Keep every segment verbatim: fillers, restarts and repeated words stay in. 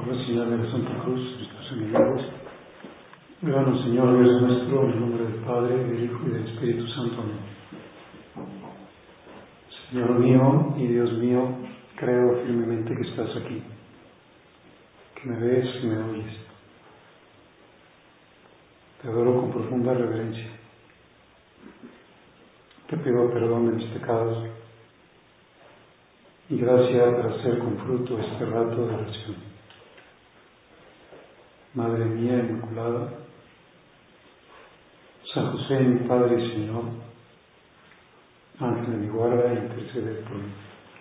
por la señal de la Santa Cruz, nuestros enemigos. Gracias, Señor Dios nuestro, en el nombre del Padre, del Hijo y del Espíritu Santo. Amén. Señor mío y Dios mío, creo firmemente que estás aquí, que me ves y me oyes. Te adoro con profunda reverencia. Te pido perdón de mis pecados y gracia para hacer con fruto este rato de oración. Madre mía Inmaculada, San José, mi Padre y Señor, Ángel de mi guarda, intercede por mí.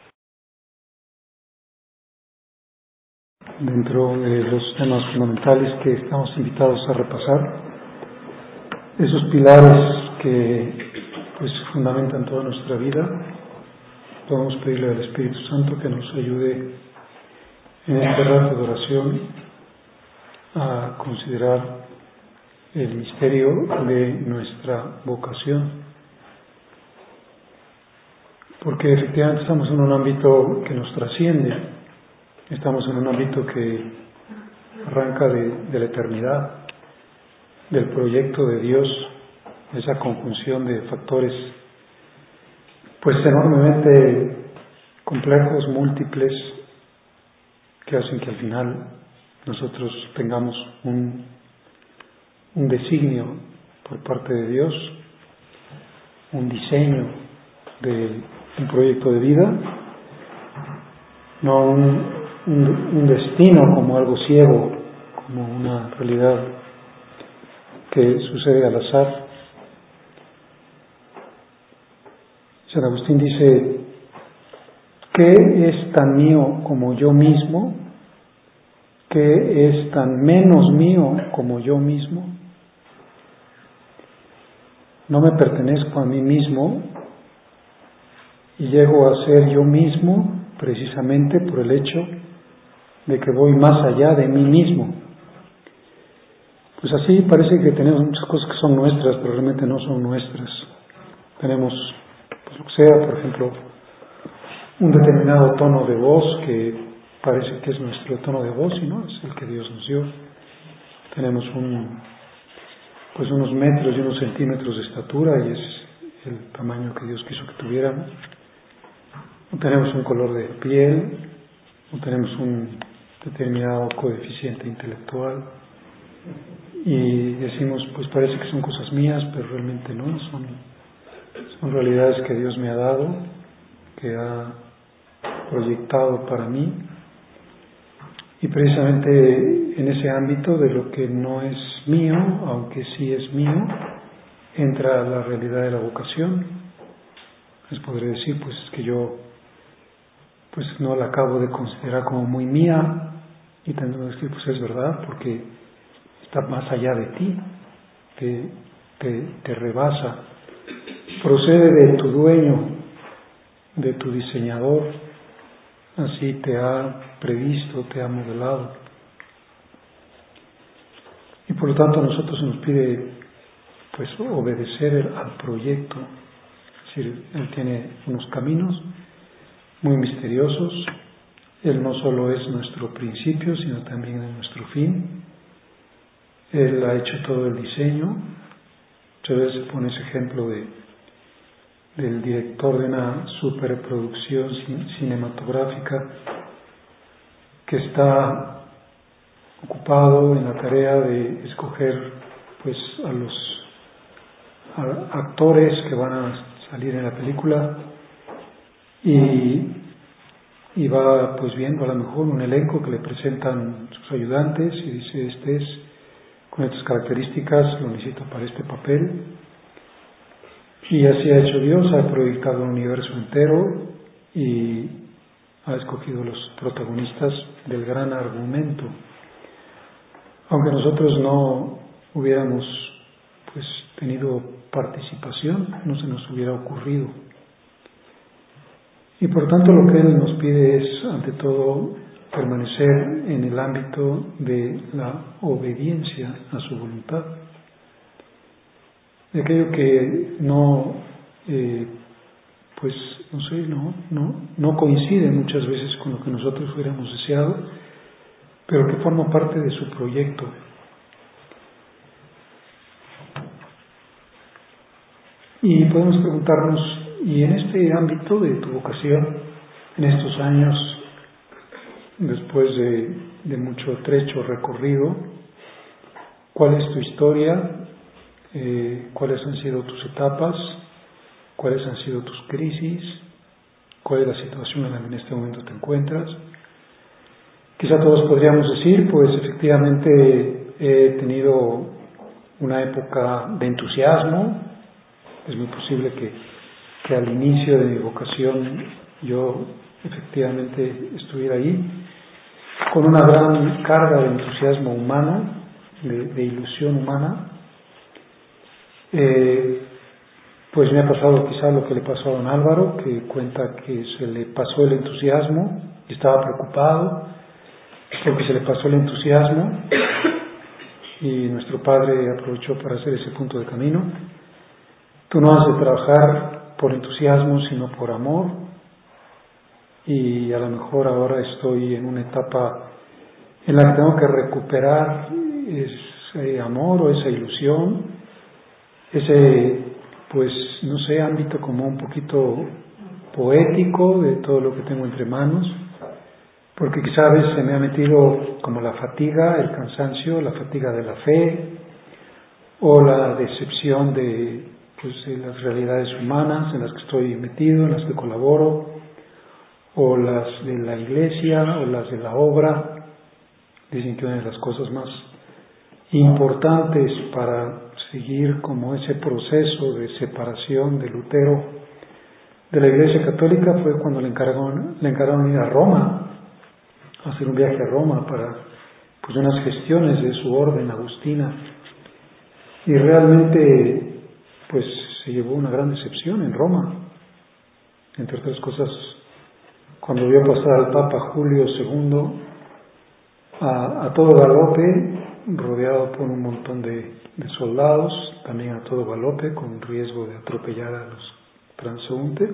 Dentro de los temas fundamentales que estamos invitados a repasar, esos pilares que pues fundamentan toda nuestra vida, podemos pedirle al Espíritu Santo que nos ayude en este rato de oración a considerar el misterio de nuestra vocación, porque efectivamente estamos en un ámbito que nos trasciende, estamos en un ámbito que arranca de, de la eternidad, del proyecto de Dios, esa conjunción de factores pues enormemente complejos, múltiples, que hacen que al final nosotros tengamos un, un designio por parte de Dios, un diseño de un proyecto de vida, no un, un, un destino como algo ciego, como una realidad que sucede al azar. San Agustín dice: ¿qué es tan mío como yo mismo? ¿Qué es tan menos mío como yo mismo? No me pertenezco a mí mismo y llego a ser yo mismo precisamente por el hecho de que voy más allá de mí mismo. Pues así parece que tenemos muchas cosas que son nuestras, pero realmente no son nuestras. Tenemos, pues lo que sea, por ejemplo, un determinado tono de voz que parece que es nuestro tono de voz y no es el que Dios nos dio. Tenemos un, pues unos metros y unos centímetros de estatura y es el tamaño que Dios quiso que tuviéramos. No tenemos un color de piel, no tenemos un determinado coeficiente intelectual y decimos, pues parece que son cosas mías, pero realmente no, son, son realidades que Dios me ha dado, que ha proyectado para mí. Y precisamente en ese ámbito de lo que no es mío, aunque sí es mío, entra la realidad de la vocación. Les podré decir pues que yo pues no la acabo de considerar como muy mía, y tendré que decir pues es verdad, porque está más allá de ti, te, te, te rebasa, procede de tu dueño, de tu diseñador, así te ha previsto, te ha modelado. Y por lo tanto a nosotros se nos pide pues obedecer al proyecto. Es decir, Él tiene unos caminos muy misteriosos. Él no solo es nuestro principio, sino también es nuestro fin. Él ha hecho todo el diseño. Muchas veces se pone ese ejemplo de, del director de una superproducción cinematográfica que está ocupado en la tarea de escoger pues a los a actores que van a salir en la película y, y va pues viendo a lo mejor un elenco que le presentan sus ayudantes y dice: este es con estas características, lo necesito para este papel. Y así ha hecho Dios, ha proyectado un universo entero y ha escogido los protagonistas del gran argumento. Aunque nosotros no hubiéramos pues tenido participación, no se nos hubiera ocurrido. Y por tanto lo que Él nos pide es, ante todo, permanecer en el ámbito de la obediencia a su voluntad. De aquello que no, eh, pues, no sé, no, no, no coincide muchas veces con lo que nosotros hubiéramos deseado, pero que forma parte de su proyecto. Y podemos preguntarnos, y en este ámbito de tu vocación, en estos años, después de, de mucho trecho recorrido, ¿cuál es tu historia? Eh, ¿Cuáles han sido tus etapas? ¿Cuáles han sido tus crisis? ¿Cuál es la situación en la que en este momento te encuentras? Quizá todos podríamos decir, pues efectivamente he tenido una época de entusiasmo. Es muy posible que, que al inicio de mi vocación yo efectivamente estuviera ahí, con una gran carga de entusiasmo humano, de, de ilusión humana. Eh, pues me ha pasado quizá lo que le pasó a don Álvaro, que cuenta que se le pasó el entusiasmo y estaba preocupado porque se le pasó el entusiasmo, y nuestro Padre aprovechó para hacer ese punto de camino. Tú no has de trabajar por entusiasmo, sino por amor, y a lo mejor ahora estoy en una etapa en la que tengo que recuperar ese amor o esa ilusión, ese, pues, no sé, ámbito como un poquito poético de todo lo que tengo entre manos, porque quizá a veces se me ha metido como la fatiga, el cansancio, la fatiga de la fe, o la decepción de, pues, de las realidades humanas en las que estoy metido, en las que colaboro, o las de la iglesia, o las de la obra. Dicen que una de las cosas más importantes para seguir como ese proceso de separación de Lutero de la Iglesia Católica fue cuando le encargaron, le encargaron ir a Roma, a hacer un viaje a Roma para, pues, unas gestiones de su orden agustina, y realmente pues se llevó una gran decepción en Roma, entre otras cosas, cuando vio pasar al Papa Julio segundo a, a todo galope, rodeado por un montón de, de soldados, también a todo galope, con riesgo de atropellar a los transeúntes,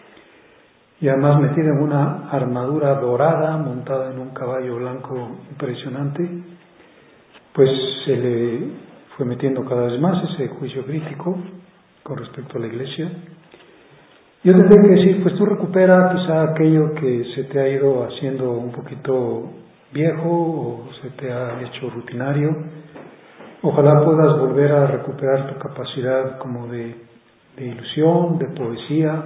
y además metido en una armadura dorada, montada en un caballo blanco impresionante, pues se le fue metiendo cada vez más ese juicio crítico con respecto a la Iglesia. Yo tendría que decir, pues tú recupera quizá aquello que se te ha ido haciendo un poquito viejo o se te ha hecho rutinario. Ojalá puedas volver a recuperar tu capacidad como de, de ilusión, de poesía.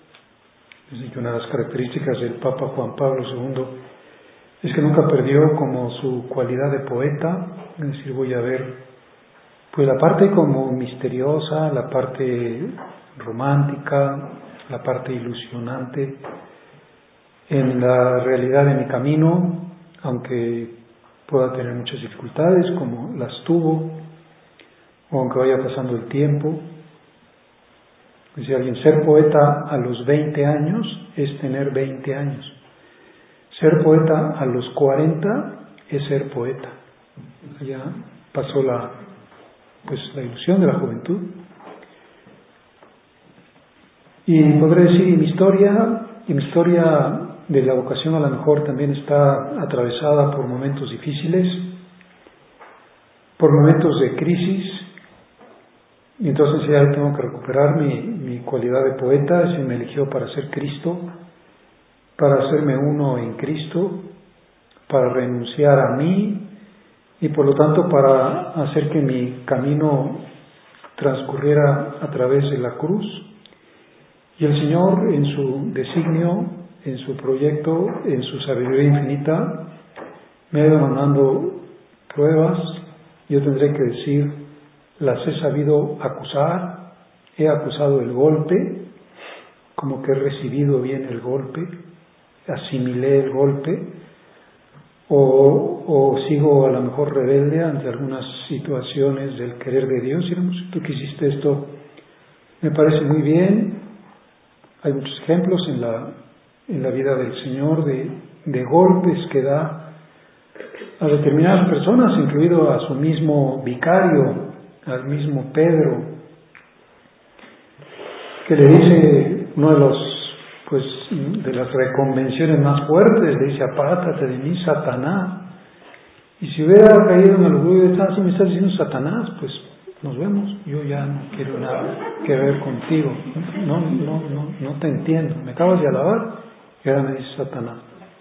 Es que una de las características del Papa Juan Pablo segundo es que nunca perdió como su cualidad de poeta. Es decir, voy a ver pues la parte como misteriosa, la parte romántica, la parte ilusionante en la realidad de mi camino, aunque pueda tener muchas dificultades como las tuvo, o aunque vaya pasando el tiempo. Dice alguien, ser poeta a los veinte años es tener veinte años. Ser poeta a los cuarenta es ser poeta. Ya pasó la, pues, la ilusión de la juventud. Y podré decir, y mi historia, y mi historia de la vocación a lo mejor también está atravesada por momentos difíciles, por momentos de crisis, y entonces ya tengo que recuperar mi, mi cualidad de poeta. Se me eligió para ser Cristo, para hacerme uno en Cristo, para renunciar a mí, y por lo tanto para hacer que mi camino transcurriera a través de la cruz. Y el Señor, en su designio, en su proyecto, en su sabiduría infinita, me ha ido mandando pruebas. Yo tendré que decir, las he sabido acusar, he acusado el golpe, como que he recibido bien el golpe, asimilé el golpe, o, o sigo a lo mejor rebelde ante algunas situaciones del querer de Dios. Y no, si tú quisiste esto, me parece muy bien. Hay muchos ejemplos en la, en la vida del Señor de, de golpes que da a determinadas personas, incluido a su mismo vicario, al mismo Pedro, que le dice uno de los, pues, de las reconvenciones más fuertes, le dice, apártate de mí, Satanás. Y si hubiera caído en el orgullo de, ah, si me estás diciendo Satanás, pues nos vemos, yo ya no quiero nada que ver contigo, no, no, no, no te entiendo, me acabas de alabar y ahora me dices Satanás.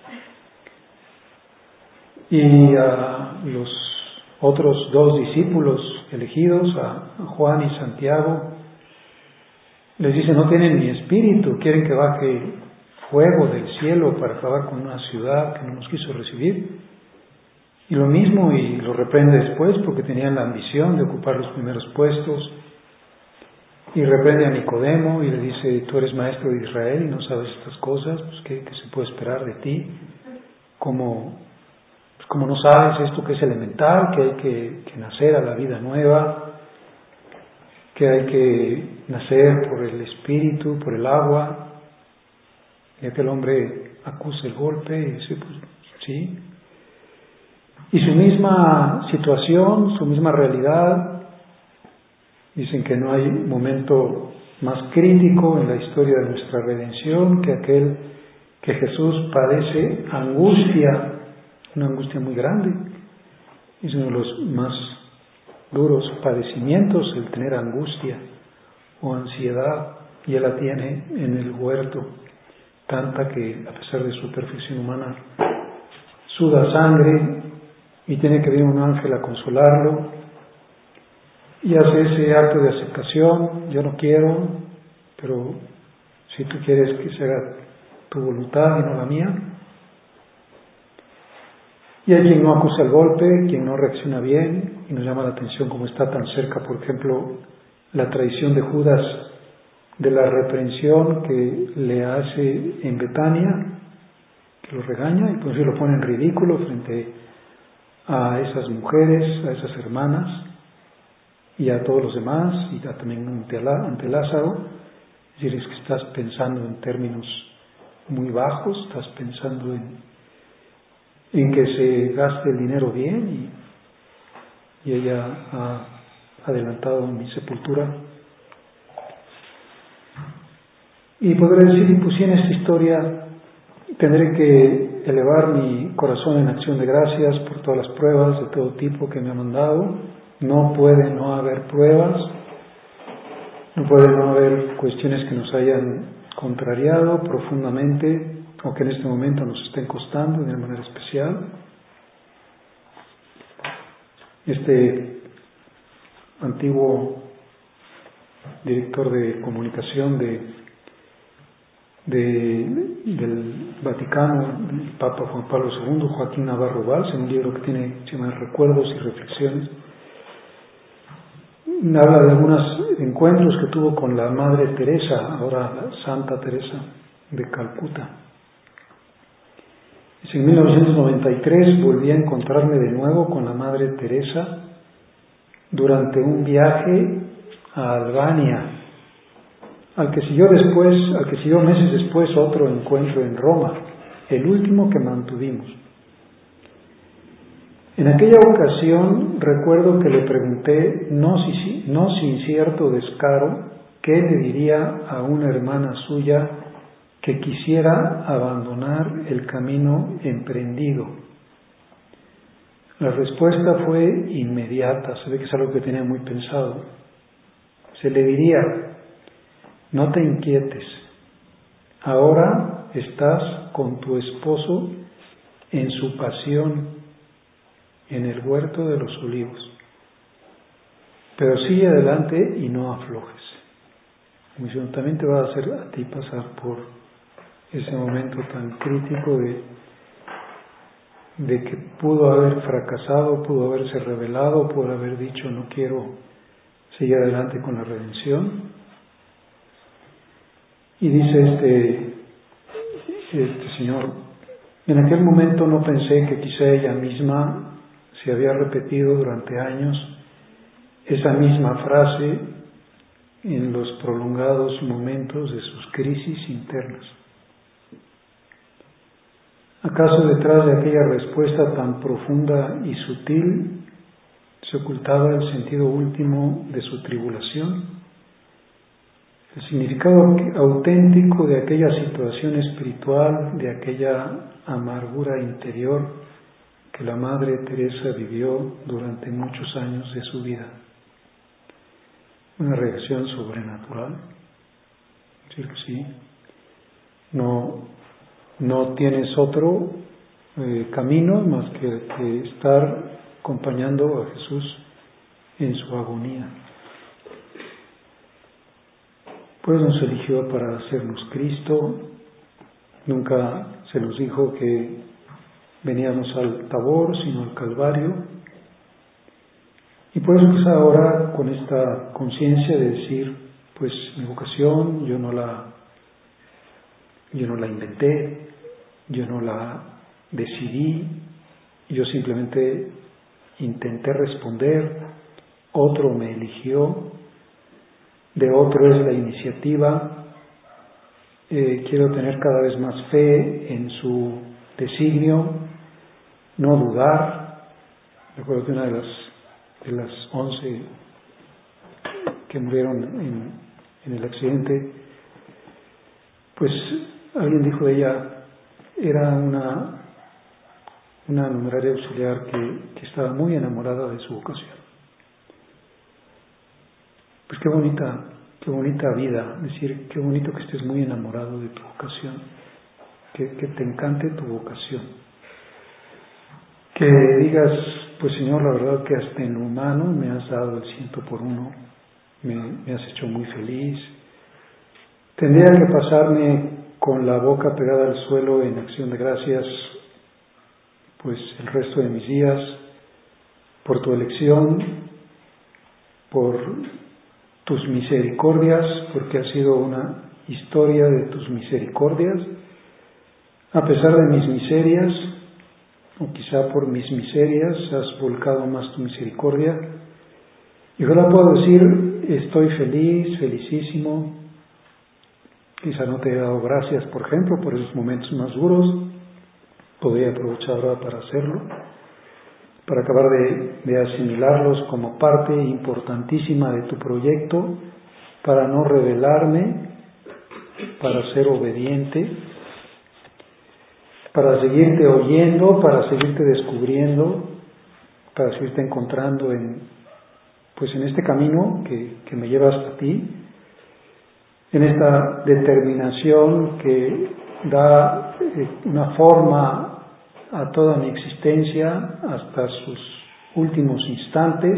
Y a los otros dos discípulos elegidos, a Juan y Santiago, les dice, no tienen ni espíritu, quieren que baje fuego del cielo para acabar con una ciudad que no nos quiso recibir. Y lo mismo, y lo reprende después porque tenían la ambición de ocupar los primeros puestos. Y reprende a Nicodemo y le dice, tú eres maestro de Israel y no sabes estas cosas, pues ¿qué, qué se puede esperar de ti? Como, pues como no sabes esto que es elemental, que hay que, que nacer a la vida nueva, que hay que nacer por el espíritu, por el agua. Y aquel hombre acusa el golpe y dice, pues sí. Y su misma situación, su misma realidad, dicen que no hay momento más crítico en la historia de nuestra redención que aquel que Jesús padece angustia, una angustia muy grande. Es uno de los más duros padecimientos el tener angustia o ansiedad, y él la tiene en el huerto, tanta que a pesar de su perfección humana suda sangre y tiene que venir un ángel a consolarlo y hace ese acto de aceptación, yo no quiero, pero si tú quieres que se haga tu voluntad y no la mía. Y hay quien no acusa el golpe, quien no reacciona bien, y nos llama la atención cómo está tan cerca, por ejemplo, la traición de Judas de la reprensión que le hace en Betania, que lo regaña y pues lo pone en ridículo frente a esas mujeres, a esas hermanas y a todos los demás, y también ante, ante Lázaro. Es decir, es que estás pensando en términos muy bajos, estás pensando en, en que se gaste el dinero bien, y, y ella ha adelantado mi sepultura. Y podré decir, pues si en esta historia tendré que elevar mi corazón en acción de gracias por todas las pruebas de todo tipo que me ha mandado. No puede no haber pruebas, no puede no haber cuestiones que nos hayan contrariado profundamente o que en este momento nos estén costando de una manera especial. Este antiguo director de comunicación de, de, del Vaticano, el Papa Juan Pablo segundo, Joaquín Navarro Valls, en un libro que tiene, se llama Recuerdos y Reflexiones, habla de algunos encuentros que tuvo con la Madre Teresa, ahora la Santa Teresa de Calcuta. Dice, en mil novecientos noventa y tres volví a encontrarme de nuevo con la Madre Teresa durante un viaje a Albania, al que siguió después, al que siguió meses después otro encuentro en Roma, el último que mantuvimos. En aquella ocasión recuerdo que le pregunté, no, si, no sin cierto descaro, qué le diría a una hermana suya que quisiera abandonar el camino emprendido. La respuesta fue inmediata, se ve que es algo que tenía muy pensado. Se le diría, no te inquietes, ahora estás con tu esposo en su pasión en el huerto de los olivos, pero sigue adelante y no aflojes. Como diciendo, también te va a hacer a ti pasar por ese momento tan crítico de, de que pudo haber fracasado, pudo haberse rebelado, pudo haber dicho no quiero seguir adelante con la redención. Y dice este, este señor, en aquel momento no pensé que quizá ella misma se había repetido durante años esa misma frase en los prolongados momentos de sus crisis internas. ¿Acaso detrás de aquella respuesta tan profunda y sutil se ocultaba el sentido último de su tribulación? El significado auténtico de aquella situación espiritual, de aquella amargura interior que la Madre Teresa vivió durante muchos años de su vida. Una reacción sobrenatural. Es decir, que sí, no, no tienes otro eh, camino más que, que estar acompañando a Jesús en su agonía. Pues nos eligió para hacernos Cristo. Nunca se nos dijo que veníamos al Tabor, sino al Calvario. Y por eso quizá ahora con esta conciencia de decir, pues mi vocación yo no la, yo no la inventé, yo no la decidí, yo simplemente intenté responder, otro me eligió, de otro es la iniciativa. Eh, quiero tener cada vez más fe en su designio, no dudar. Recuerdo que una de las, de las once que murieron en, en el accidente, pues alguien dijo de ella, era una, una numeraria auxiliar que, que estaba muy enamorada de su vocación. Pues qué bonita, qué bonita vida, es decir, qué bonito que estés muy enamorado de tu vocación, que, que te encante tu vocación, que digas, pues Señor, la verdad que hasta en lo humano me has dado el ciento por uno, me, me has hecho muy feliz. Tendría que pasarme con la boca pegada al suelo en acción de gracias, pues el resto de mis días, por tu elección, por tus misericordias, porque ha sido una historia de tus misericordias, a pesar de mis miserias, o quizá por mis miserias, has volcado más tu misericordia. Y ahora puedo decir, estoy feliz, felicísimo. Quizá no te he dado gracias, por ejemplo, por esos momentos más duros. Podría aprovechar ahora para hacerlo, para acabar de, de asimilarlos como parte importantísima de tu proyecto, para no rebelarme, para ser obediente, para seguirte oyendo, para seguirte descubriendo, para seguirte encontrando en, pues en este camino que, que me lleva hasta ti, en esta determinación que da eh, una forma a toda mi existencia hasta sus últimos instantes.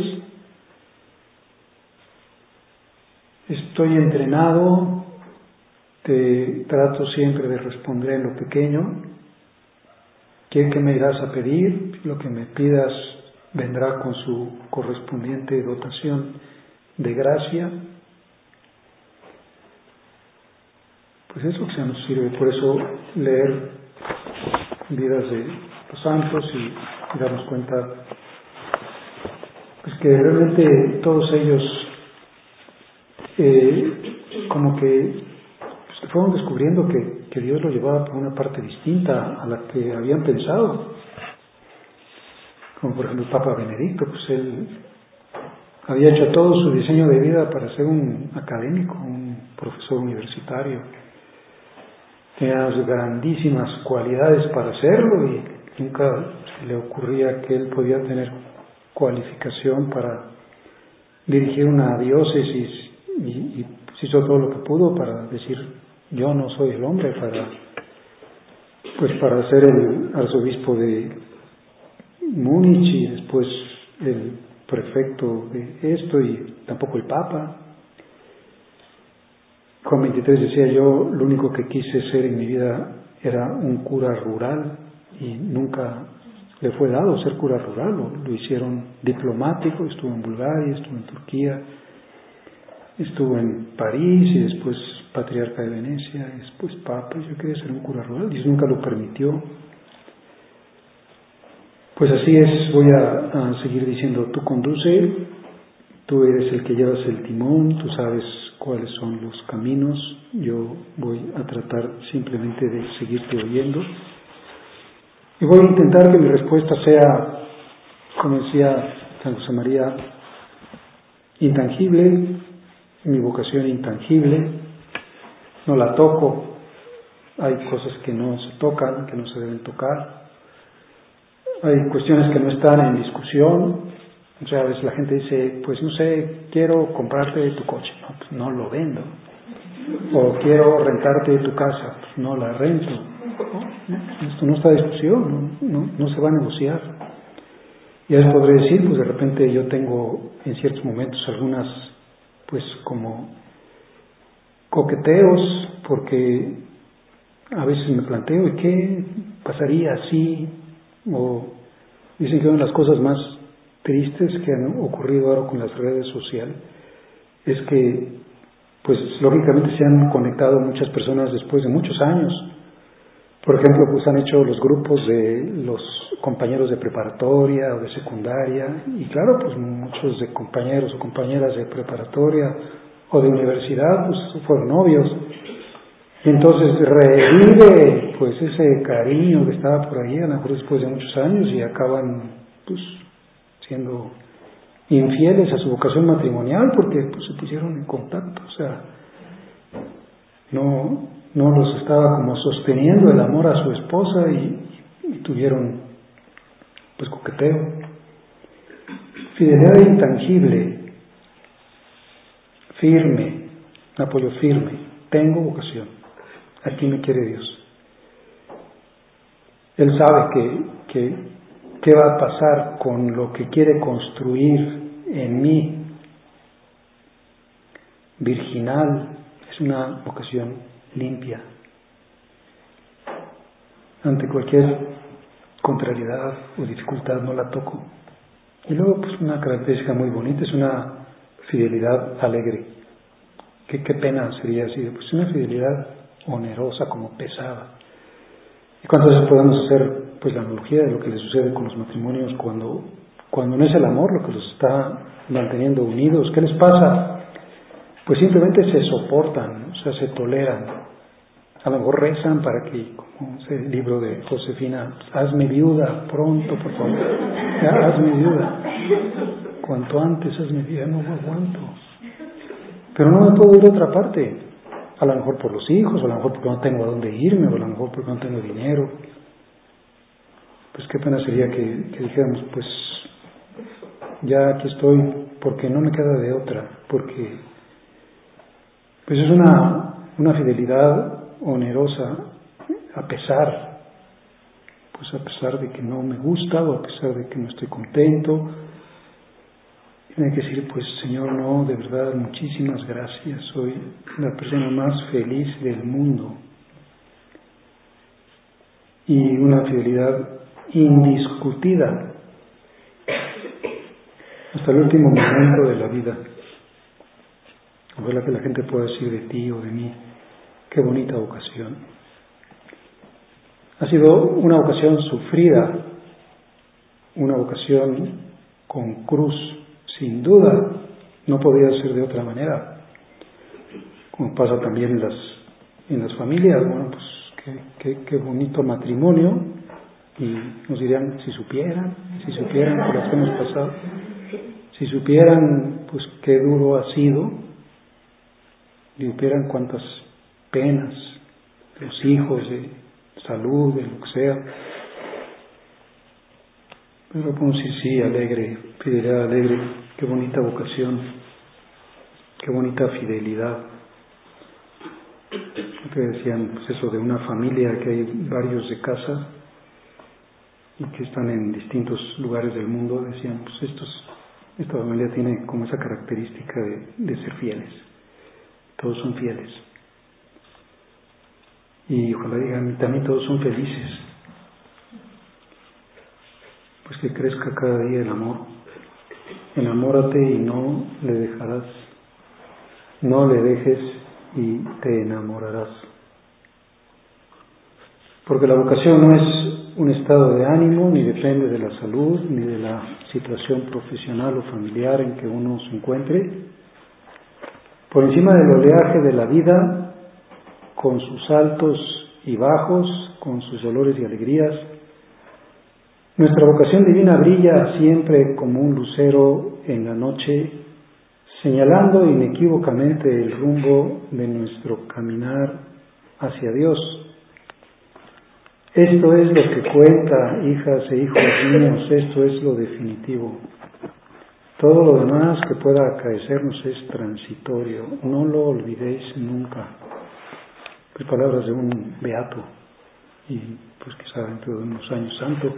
Estoy entrenado, te trato siempre de responder en lo pequeño. ¿Qué, qué me irás a pedir? Lo que me pidas vendrá con su correspondiente dotación de gracia. Pues eso que se nos sirve, por eso leer vidas de los santos y, y darnos cuenta pues que realmente todos ellos eh, como que pues, fueron descubriendo que, que Dios lo llevaba por una parte distinta a la que habían pensado, como por ejemplo el Papa Benedicto, pues él había hecho todo su diseño de vida para ser un académico, un profesor universitario. Tenía grandísimas cualidades para hacerlo y nunca se le ocurría que él podía tener cualificación para dirigir una diócesis y, y hizo todo lo que pudo para decir yo no soy el hombre para pues para ser el arzobispo de Múnich y después el prefecto de esto y tampoco el Papa. Juan veintitrés decía yo, lo único que quise ser en mi vida era un cura rural y nunca le fue dado ser cura rural, lo, lo hicieron diplomático, estuvo en Bulgaria, estuvo en Turquía, estuvo en París y después patriarca de Venecia, y después papa. Yo quería ser un cura rural, Dios nunca lo permitió. Pues así es, voy a, a seguir diciendo, tú conduce, tú eres el que llevas el timón, tú sabes cuáles son los caminos, yo voy a tratar simplemente de seguirte oyendo y voy a intentar que mi respuesta sea, como decía San José María, intangible, mi vocación intangible, no la toco, hay cosas que no se tocan, que no se deben tocar, hay cuestiones que no están en discusión. O sea, a veces la gente dice, pues no sé, quiero comprarte tu coche. No, pues no lo vendo. O quiero rentarte tu casa. Pues no la rento. ¿No? Esto no está en discusión, no, no, no se va a negociar. Y a veces podré decir, pues de repente yo tengo en ciertos momentos algunas, pues como coqueteos, porque a veces me planteo, ¿y qué pasaría si? O dicen que una de las cosas más tristes que han ocurrido ahora con las redes sociales es que, pues lógicamente se han conectado muchas personas después de muchos años. Por ejemplo, pues han hecho los grupos de los compañeros de preparatoria o de secundaria, y claro, pues muchos de compañeros o compañeras de preparatoria o de universidad, pues fueron novios. Y entonces revive pues ese cariño que estaba por ahí, a lo mejor después de muchos años, y acaban pues siendo infieles a su vocación matrimonial porque pues se pusieron en contacto. O sea, no, no los estaba como sosteniendo el amor a su esposa, y, y tuvieron pues coqueteo. Fidelidad intangible, firme, apoyo firme. Tengo vocación. Aquí me quiere Dios. Él sabe que, que, qué va a pasar con lo que quiere construir en mí. Virginal es una vocación limpia. Ante cualquier contrariedad o dificultad no la toco. Y luego, pues una característica muy bonita es una fidelidad alegre. ¿Qué, qué pena sería así? Pues una fidelidad onerosa, como pesada. ¿Y cuántas veces podemos hacer pues la analogía de lo que le sucede con los matrimonios cuando, cuando no es el amor lo que los está manteniendo unidos? ¿Qué les pasa? Pues simplemente se soportan, o sea, se toleran. A lo mejor rezan para que, como ese libro de Josefina, hazme viuda pronto, por favor. Ya, hazme viuda. Cuanto antes hazme viuda, no aguanto. Pero no me puedo ir a otra parte. A lo mejor por los hijos, a lo mejor porque no tengo a dónde irme, o a lo mejor porque no tengo dinero. Pues qué pena sería que, que dijéramos, pues ya aquí estoy porque no me queda de otra, porque pues es una, una fidelidad onerosa a pesar, pues a pesar de que no me gusta o a pesar de que no estoy contento. Tiene que decir, pues Señor, no, de verdad, muchísimas gracias, soy la persona más feliz del mundo. Y una fidelidad indiscutida hasta el último momento de la vida. Ojalá que la gente pueda decir de ti o de mí, qué bonita vocación. Ha sido una vocación sufrida, una vocación con cruz. Sin duda, no podía ser de otra manera. Como pasa también en las, en las familias, bueno, pues qué, qué, qué bonito matrimonio, y nos dirían, si supieran, si supieran por las que hemos pasado, si supieran, pues qué duro ha sido, si supieran cuántas penas, los hijos, de salud, de lo que sea. Pero pues sí, sí, alegre, fidelidad alegre, qué bonita vocación, qué bonita fidelidad. Que decían, pues eso de una familia, que hay varios de casa y que están en distintos lugares del mundo, decían, pues estos, esta familia tiene como esa característica de, de ser fieles, todos son fieles. Y ojalá digan, también todos son felices. Pues que crezca cada día el amor. Enamórate y no le dejarás. No le dejes y te enamorarás. Porque la vocación no es un estado de ánimo, ni depende de la salud, ni de la situación profesional o familiar en que uno se encuentre. Por encima del oleaje de la vida, con sus altos y bajos, con sus dolores y alegrías, nuestra vocación divina brilla siempre como un lucero en la noche, señalando inequívocamente el rumbo de nuestro caminar hacia Dios. Esto es lo que cuenta, hijas e hijos míos, esto es lo definitivo. Todo lo demás que pueda acaecernos es transitorio, no lo olvidéis nunca. Pues palabras de un beato, y pues quizá dentro de unos años santo.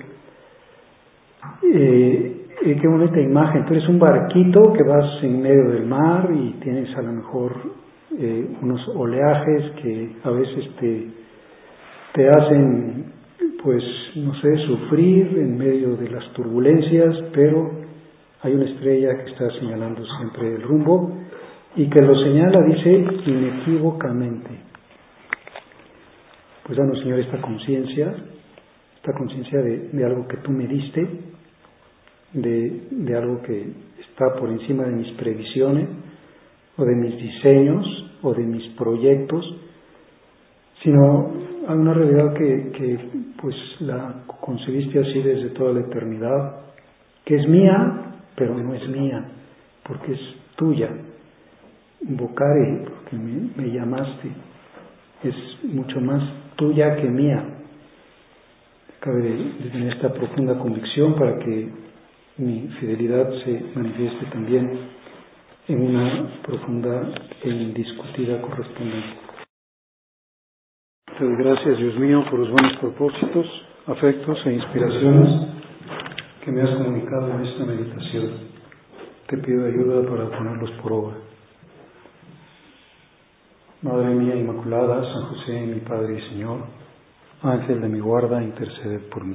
Eh, eh, qué bonita imagen, tú eres un barquito que vas en medio del mar y tienes a lo mejor eh, unos oleajes que a veces te, te hacen, pues no sé, sufrir en medio de las turbulencias, pero hay una estrella que está señalando siempre el rumbo y que lo señala, dice, inequívocamente. Pues danos, Señor, esta conciencia, esta conciencia de, de algo que tú me diste, de, de algo que está por encima de mis previsiones, o de mis diseños, o de mis proyectos, sino hay una realidad que, que pues la concebiste así desde toda la eternidad, que es mía, pero no es mía, porque es tuya. Invocare, porque me, me llamaste, es mucho más tuya que mía. Cabe de, de tener esta profunda convicción para que mi fidelidad se manifieste también en una profunda e indiscutida correspondencia. Te doy gracias, Dios mío, por los buenos propósitos, afectos e inspiraciones que me has comunicado en esta meditación. Te pido ayuda para ponerlos por obra. Madre mía Inmaculada, San José, mi Padre y Señor, Ángel de mi guarda, intercede por mí.